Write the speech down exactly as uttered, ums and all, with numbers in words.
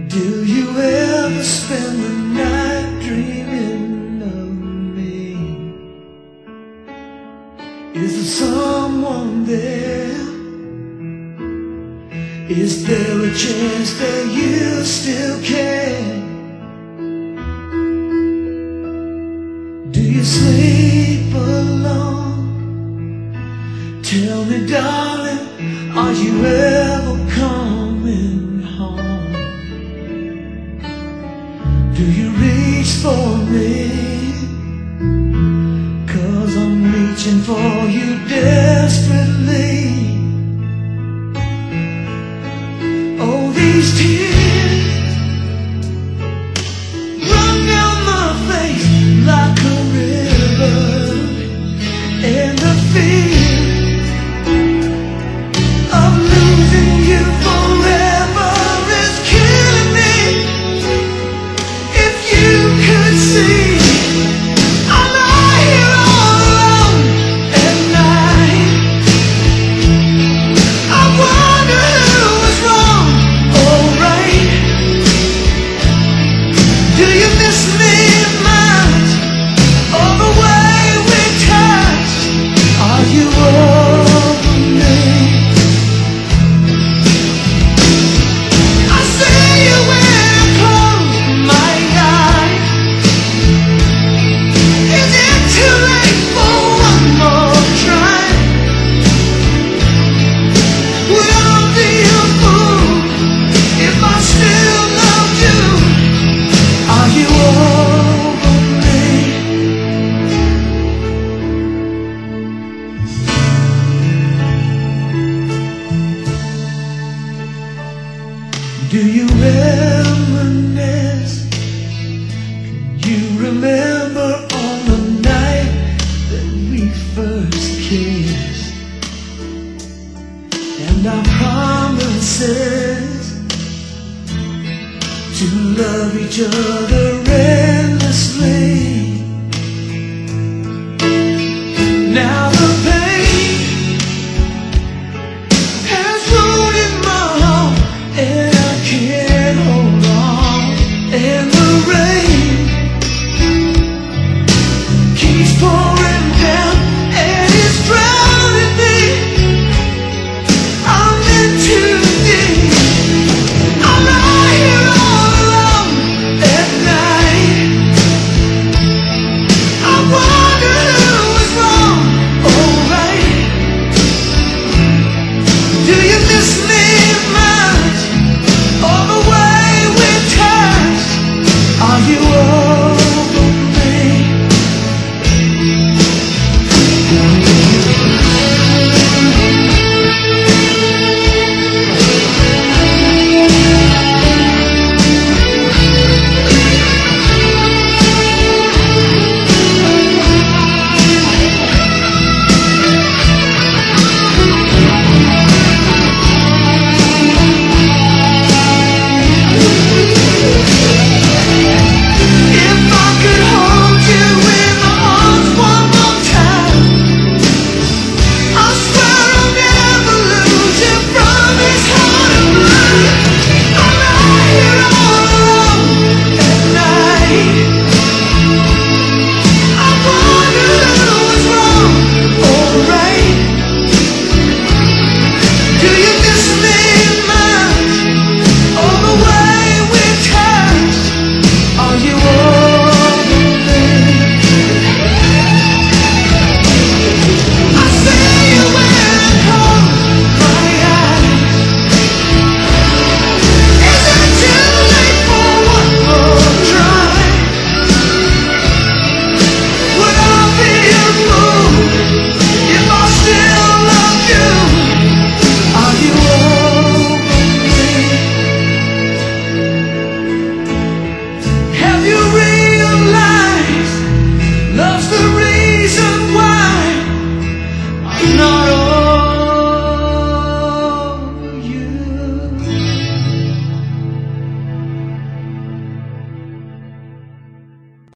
Do you ever spend the night dreaming of me? Is there someone there? Is there a chance that you still care? Do you sleep alone? Tell me, darling, are you ever coming home? Do you reach for me? 'Cause I'm reaching for you desperately. Oh, these tears run down my face like a river, and the fear of losing you forever is killing me. If you could see, I lie here all alone at night. I wonder who was wrong or right. Do you miss me much, or the way we touched? Are you over me? I see you when I close my eyes. Is it too late for one more try? Would I be a fool if I still loved you? Are you over me? Do you reminisce? Can you remember on the night that we first kissed? And our promises to love each other endlessly.